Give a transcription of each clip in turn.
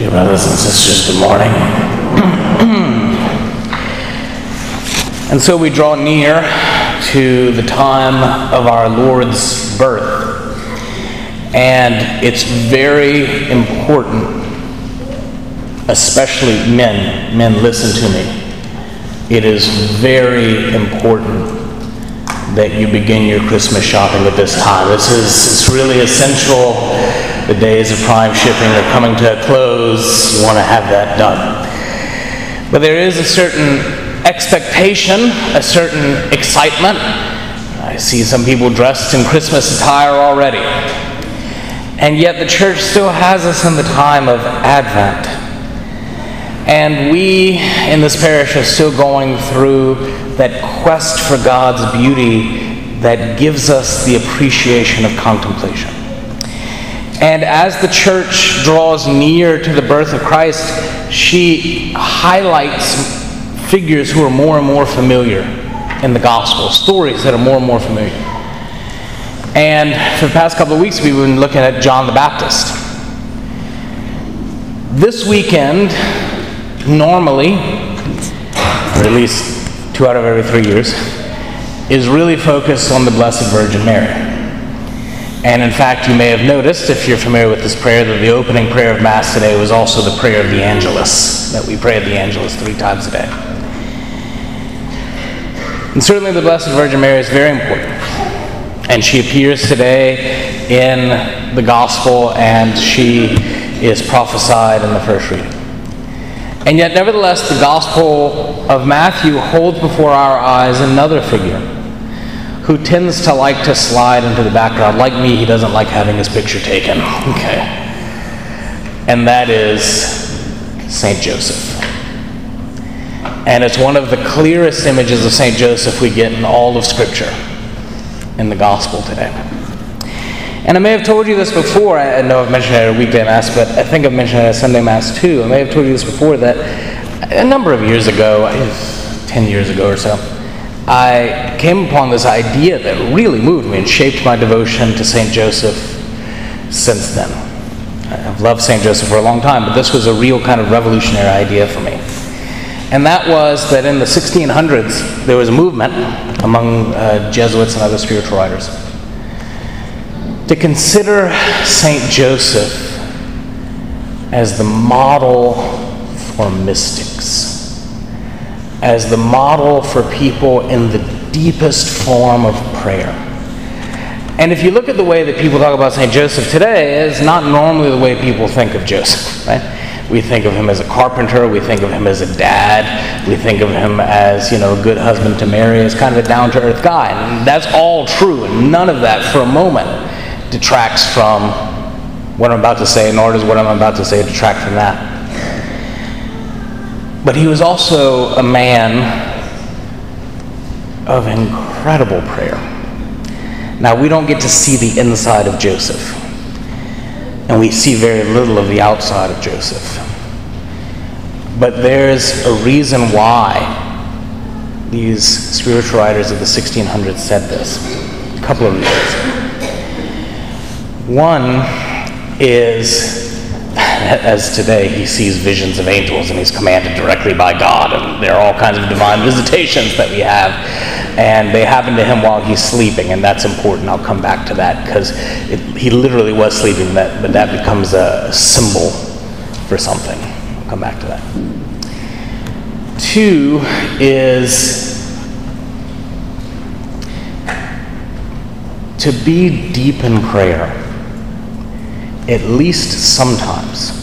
Dear brothers and sisters, good morning. And so we draw near to the time of our Lord's birth. And it's very important, especially men. Men, listen to me. It is very important that you begin your Christmas shopping at this time. It's really essential. The days of prime shipping are coming to a close. You want to have that done. But there is a certain expectation, a certain excitement. I see some people dressed in Christmas attire already. And yet the church still has us in the time of Advent. And we in this parish are still going through that quest for God's beauty that gives us the appreciation of contemplation. And as the church draws near to the birth of Christ, she highlights figures who are more and more familiar in the gospel, stories that are more and more familiar. And for the past couple of weeks, we've been looking at John the Baptist. This weekend, normally, or at least 2 out of every 3 years, is really focused on the Blessed Virgin Mary. And in fact, you may have noticed, if you're familiar with this prayer, that the opening prayer of Mass today was also the prayer of the Angelus, that we pray at the Angelus 3 times a day. And certainly the Blessed Virgin Mary is very important. And she appears today in the Gospel, and she is prophesied in the first reading. And yet, nevertheless, the Gospel of Matthew holds before our eyes another figure who tends to like to slide into the background. Like me, he doesn't like having his picture taken. Okay. And that is St. Joseph. And it's one of the clearest images of St. Joseph we get in all of Scripture in the Gospel today. And I may have told you this before. I know I've mentioned it at a weekday Mass, but I think I've mentioned it at a Sunday Mass too. I may have told you this before, that a number of years ago, 10 years ago or so, I came upon this idea that really moved me and shaped my devotion to St. Joseph since then. I've loved St. Joseph for a long time, but this was a real kind of revolutionary idea for me. And that was that in the 1600s, there was a movement among Jesuits and other spiritual writers to consider St. Joseph as the model for mystics, as the model for people in the deepest form of prayer. And if you look at the way that people talk about St. Joseph today, it's not normally the way people think of Joseph, right? We think of him as a carpenter, we think of him as a dad, we think of him as, a good husband to Mary, as kind of a down-to-earth guy. And that's all true, and none of that for a moment detracts from what I'm about to say, nor does what I'm about to say detract from that. But he was also a man of incredible prayer. Now, we don't get to see the inside of Joseph, and we see very little of the outside of Joseph. But there's a reason why these spiritual writers of the 1600s said this. A couple of reasons. One is, as today he sees visions of angels and he's commanded directly by God, and there are all kinds of divine visitations that we have, and they happen to him while he's sleeping, and that's important. I'll come back to that, because he literally was sleeping, but that becomes a symbol for something. I'll come back to that. 2 is to be deep in prayer. At least sometimes,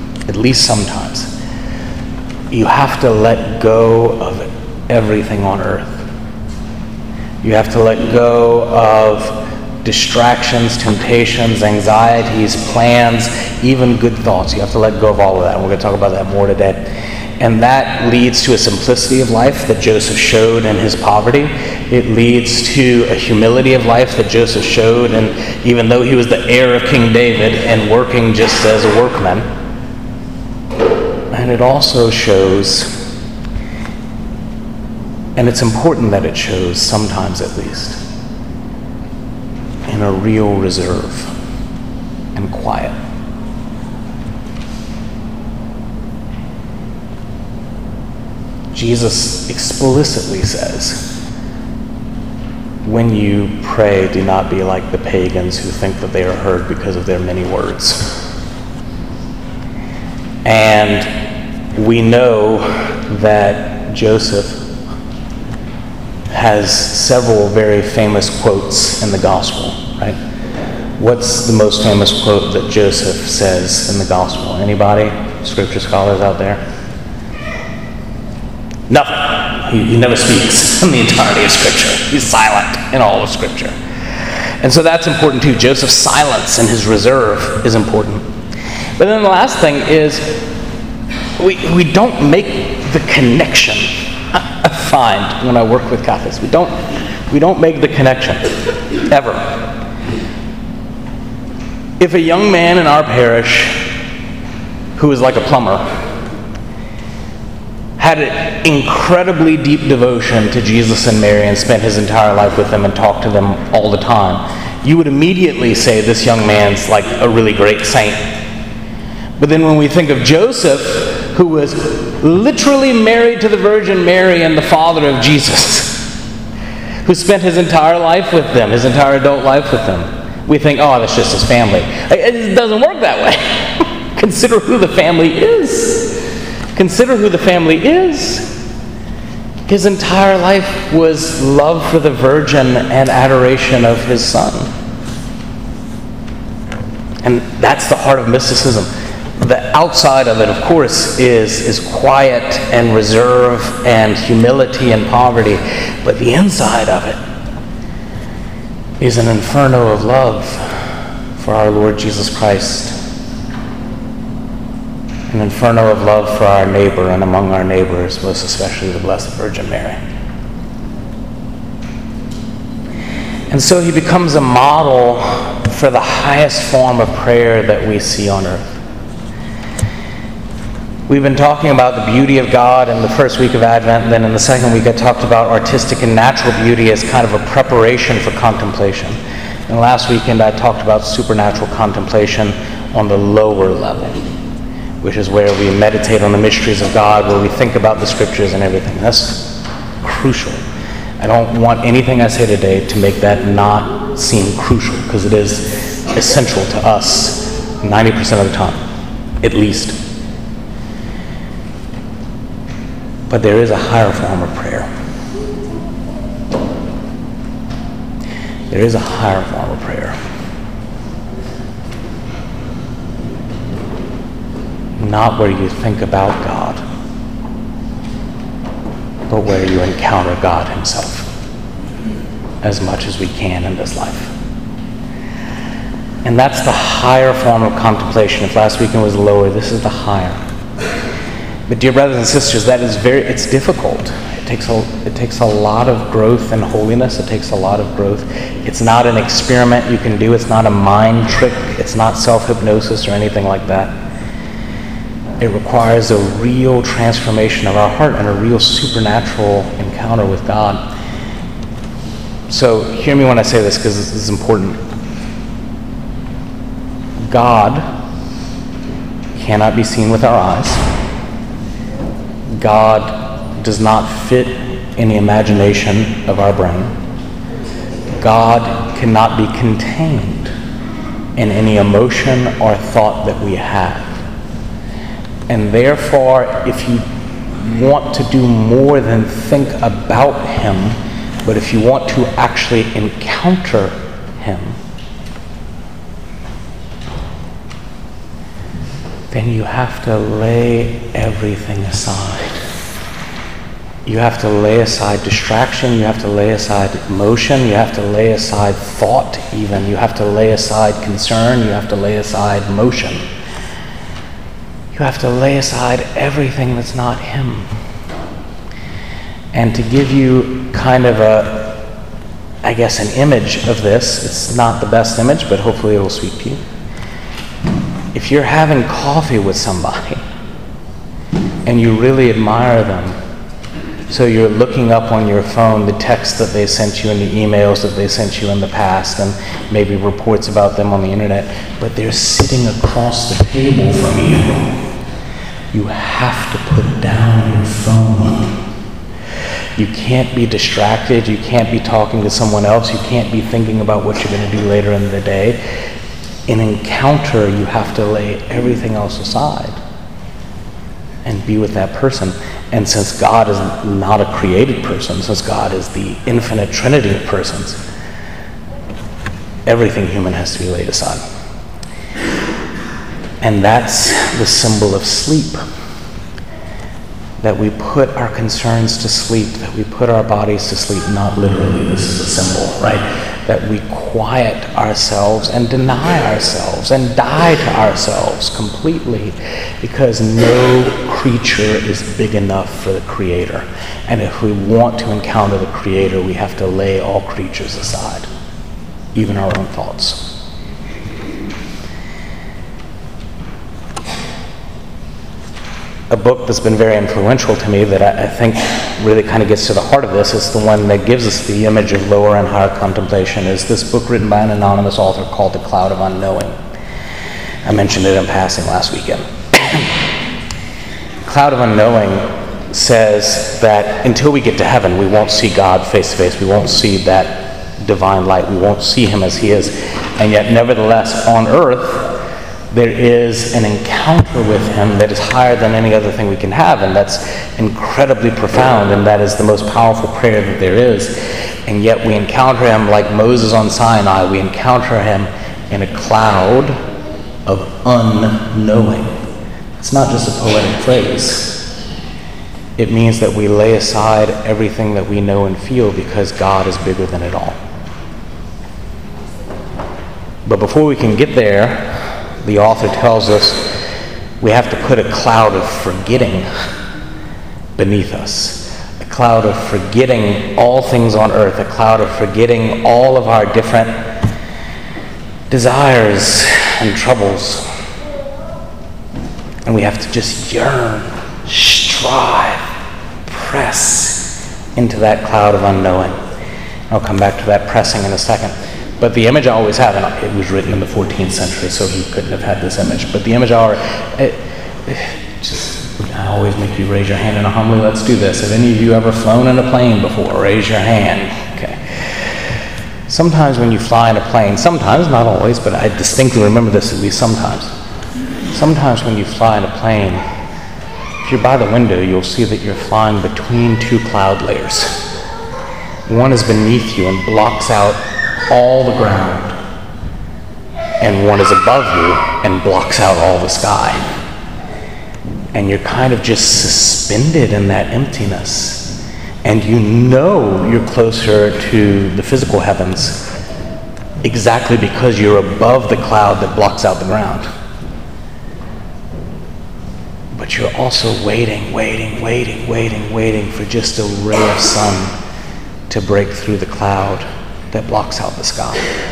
you have to let go of everything on earth. You have to let go of distractions, temptations, anxieties, plans, even good thoughts. You have to let go of all of that. And we're going to talk about that more today. And that leads to a simplicity of life that Joseph showed in his poverty. It leads to a humility of life that Joseph showed, and even though he was the heir of King David and working just as a workman. And it also shows, and it's important that it shows, sometimes at least, in a real reserve and quiet. Jesus explicitly says, when you pray, do not be like the pagans who think that they are heard because of their many words. And we know that Joseph has several very famous quotes in the gospel, right? What's the most famous quote that Joseph says in the gospel? Anybody? Scripture scholars out there? Nothing. He never speaks in the entirety of Scripture. He's silent in all of Scripture. And so that's important too. Joseph's silence and his reserve is important. But then the last thing is we don't make the connection. I find when I work with Catholics, we don't make the connection, ever. If a young man in our parish who is like a plumber had an incredibly deep devotion to Jesus and Mary and spent his entire life with them and talked to them all the time, you would immediately say this young man's like a really great saint. But then when we think of Joseph, who was literally married to the Virgin Mary and the father of Jesus, who spent his entire life with them, his entire adult life with them, we think, oh, that's just his family. It doesn't work that way. Consider who the family is. Consider who the family is. His entire life was love for the Virgin and adoration of his Son. And that's the heart of mysticism. The outside of it, of course, is quiet and reserve and humility and poverty. But the inside of it is an inferno of love for our Lord Jesus Christ. An inferno of love for our neighbor and among our neighbors, most especially the Blessed Virgin Mary. And so he becomes a model for the highest form of prayer that we see on earth. We've been talking about the beauty of God in the first week of Advent, and then in the second week I talked about artistic and natural beauty as kind of a preparation for contemplation. And last weekend I talked about supernatural contemplation on the lower level, which is where we meditate on the mysteries of God, where we think about the Scriptures and everything. That's crucial. I don't want anything I say today to make that not seem crucial, because it is essential to us 90% of the time, at least. But there is a higher form of prayer. There is a higher form of prayer. Not where you think about God, but where you encounter God himself as much as we can in this life. And that's the higher form of contemplation. If last weekend was lower, this is the higher. But dear brothers and sisters, it's difficult. It takes a lot of growth in holiness. It takes a lot of growth. It's not an experiment you can do. It's not a mind trick. It's not self-hypnosis or anything like that. It requires a real transformation of our heart and a real supernatural encounter with God. So hear me when I say this, because this is important. God cannot be seen with our eyes. God does not fit in the imagination of our brain. God cannot be contained in any emotion or thought that we have. And therefore, if you want to do more than think about him, but if you want to actually encounter him, then you have to lay everything aside. You have to lay aside distraction, you have to lay aside emotion, you have to lay aside thought even, you have to lay aside concern, you have to lay aside motion. You have to lay aside everything that's not him. And to give you kind of an image of this, it's not the best image, but hopefully it will speak to you. If you're having coffee with somebody and you really admire them, so you're looking up on your phone the text that they sent you and the emails that they sent you in the past and maybe reports about them on the internet, but they're sitting across the table from you. You have to put down your phone You can't be distracted. You can't be talking to someone else. You can't be thinking about what you're going to do later in the day. In encounter, you have to lay everything else aside and be with that person. And since God is not a created person, since God is the infinite trinity of persons, everything human has to be laid aside. And that's the symbol of sleep. That we put our concerns to sleep, that we put our bodies to sleep. Not literally, this is a symbol, right? That we quiet ourselves and deny ourselves and die to ourselves completely, because no creature is big enough for the Creator. And if we want to encounter the Creator, we have to lay all creatures aside, even our own thoughts. A book that's been very influential to me that I think really kind of gets to the heart of this, is the one that gives us the image of lower and higher contemplation, is this book written by an anonymous author called The Cloud of Unknowing. I mentioned it in passing last weekend. Cloud of Unknowing says that until we get to heaven, we won't see God face to face. We won't see that divine light. We won't see him as he is. And yet, nevertheless, on earth, there is an encounter with him that is higher than any other thing we can have, and that's incredibly profound, and that is the most powerful prayer that there is. And yet we encounter him like Moses on Sinai. We encounter him in a cloud of unknowing. It's not just a poetic phrase. It means that we lay aside everything that we know and feel, because God is bigger than it all. But before we can get there, the author tells us we have to put a cloud of forgetting beneath us. A cloud of forgetting all things on earth. A cloud of forgetting all of our different desires and troubles. And we have to just yearn, strive, press into that cloud of unknowing. I'll come back to that pressing in a second. But the image I always have, and it was written in the 14th century, so he couldn't have had this image, but the image I always make you raise your hand in a humbly, let's do this. Have any of you ever flown in a plane before? Raise your hand. Okay. Sometimes when you fly in a plane, sometimes, not always, but I distinctly remember this at least sometimes. Sometimes when you fly in a plane, if you're by the window, you'll see that you're flying between two cloud layers. One is beneath you and blocks out all the ground, and one is above you and blocks out all the sky. And you're kind of just suspended in that emptiness, and you know you're closer to the physical heavens exactly because you're above the cloud that blocks out the ground. But you're also waiting for just a ray of sun to break through the cloud that blocks out the sky.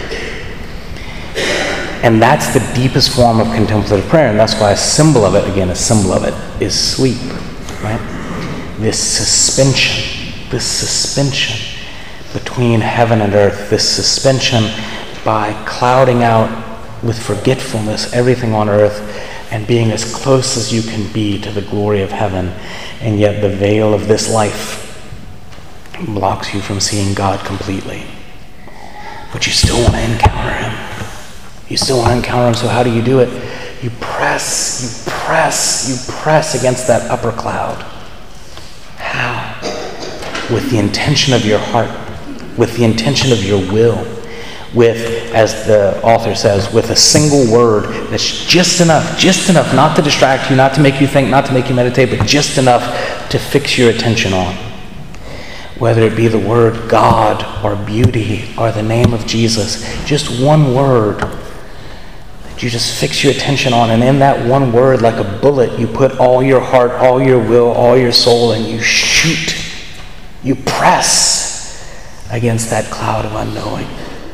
And that's the deepest form of contemplative prayer, and that's why a symbol of it, again, a symbol of it, is sleep, right? This suspension between heaven and earth, this suspension by clouding out with forgetfulness everything on earth and being as close as you can be to the glory of heaven, and yet the veil of this life blocks you from seeing God completely. But you still want to encounter him. You still want to encounter him, so how do you do it? You press against that upper cloud. How? With the intention of your heart, with the intention of your will, with, as the author says, with a single word that's just enough not to distract you, not to make you think, not to make you meditate, but just enough to fix your attention on. Whether it be the word God or beauty or the name of Jesus, just one word that you just fix your attention on, and in that one word, like a bullet, you put all your heart, all your will, all your soul, and you shoot, you press against that cloud of unknowing.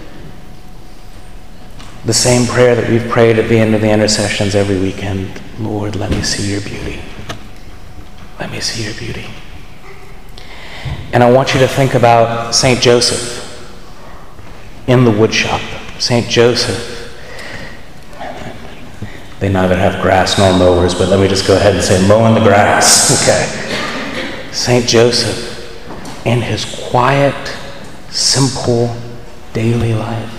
The same prayer that we've prayed at the end of the intercessions every weekend. Lord, let me see your beauty. Let me see your beauty. And I want you to think about St. Joseph in the woodshop. St. Joseph. They neither have grass nor mowers, but let me just go ahead and say mowing the grass. Okay. St. Joseph in his quiet, simple, daily life.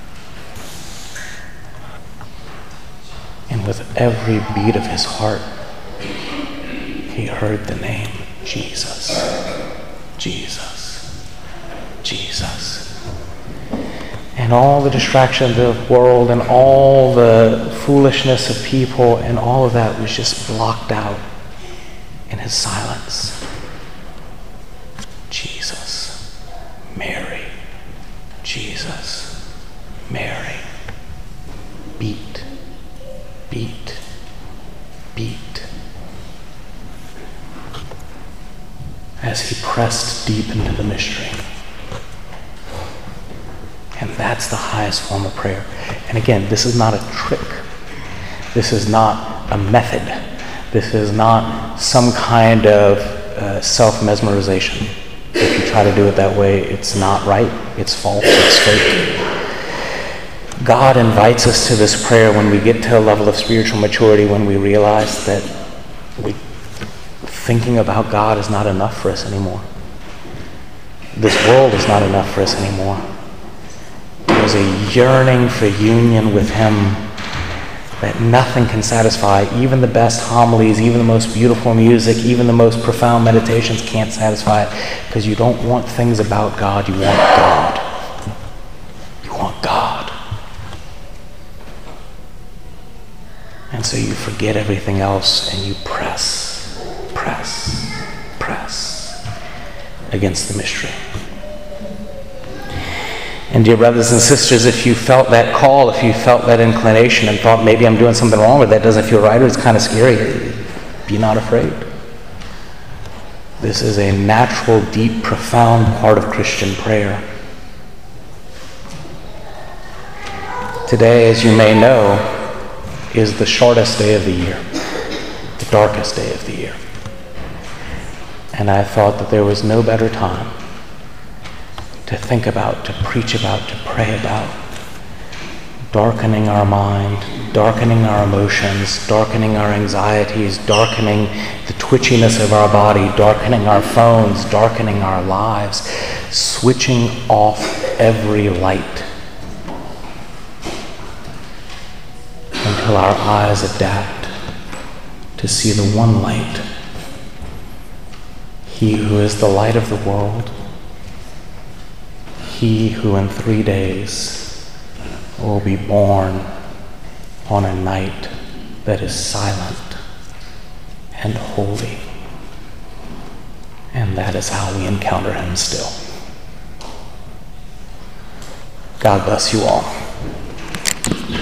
And with every beat of his heart, he heard the name Jesus, Jesus, Jesus. And all the distraction of the world and all the foolishness of people and all of that was just blocked out in his silence. Jesus, Mary, Jesus, Mary. Beat, beat, beat. As he pressed deep into the mystery. And that's the highest form of prayer. And again, this is not a trick. This is not a method. This is not some kind of self-mesmerization. If you try to do it that way, it's not right. It's false. It's fake. God invites us to this prayer when we get to a level of spiritual maturity, when we realize that thinking about God is not enough for us anymore. This world is not enough for us anymore. There's a yearning for union with him that nothing can satisfy. Even the best homilies, even the most beautiful music, even the most profound meditations can't satisfy it, because you don't want things about God, you want God. You want God. And so you forget everything else and you press against the mystery. And dear brothers and sisters, if you felt that call, if you felt that inclination and thought maybe I'm doing something wrong, or that doesn't feel right, or it's kind of scary, be not afraid. This is a natural, deep, profound part of Christian prayer. Today, as you may know, is the shortest day of the year, the darkest day of the year. And I thought that there was no better time to think about, to preach about, to pray about darkening our mind, darkening our emotions, darkening our anxieties, darkening the twitchiness of our body, darkening our phones, darkening our lives, switching off every light until our eyes adapt to see the one light. He who is the light of the world, he who in 3 days will be born on a night that is silent and holy. And that is how we encounter him still. God bless you all.